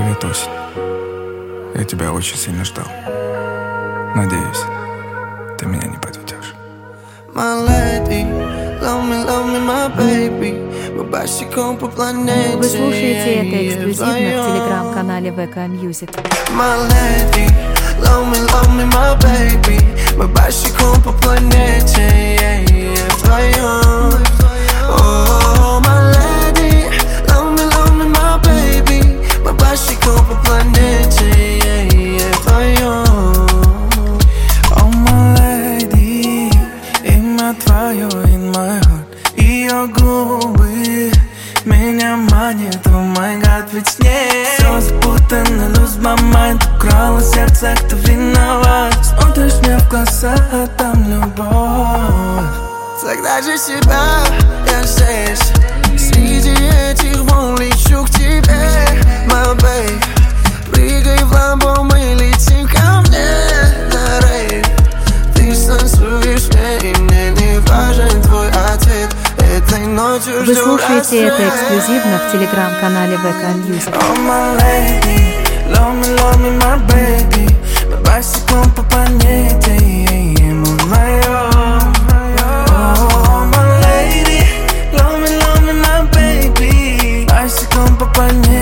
Привет, осень. Я тебя очень сильно ждал. Надеюсь, ты меня не подведешь. My lady, love me, my baby. Мы босиком по планете. Вы слушаете это эксклюзивно в телеграм-канале ВК Music. My lady, love me, my baby. Мы босиком по планете вдвоем. Oh, my lady, love me, my baby. Мы босиком по планете вдвоем. Oh, my lady, имя твое in my heart. Ее губы меня манит, oh my god, ведь с ней все запутано, lose my mind. Украла сердце, кто виноват? Смотришь мне в глаза, а там любовь. Тогда же себя я здесь. Среди этих волн лечу к тебе, my babe. Прыгай в ламбо, мы летим ко мне на рейв. Ты станцуешь мне, и мне не важен твой ответ. Этой ночью Вы слушаете это эксклюзивно в телеграм-канале ВК Music. Oh, my lady, love me, my baby. Мы босиком по планете, мы вдвоем. Oh, my lady, love me, my baby. Босиком по планете.